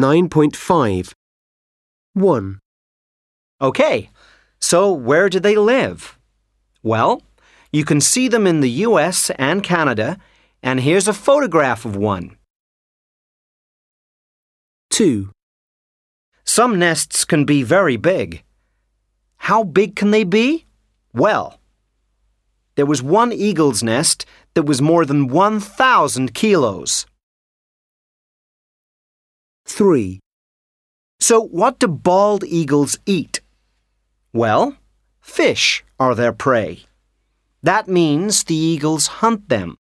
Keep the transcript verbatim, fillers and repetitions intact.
nine point five. one. Okay, so where do they live? Well, you can see them in the U S and Canada, and here's a photograph of one. two. Some nests can be very big. How big can they be? Well, there was one eagle's nest that was more than one thousand kilos. three. So what do bald eagles eat? Well, fish are their prey. That means the eagles hunt them.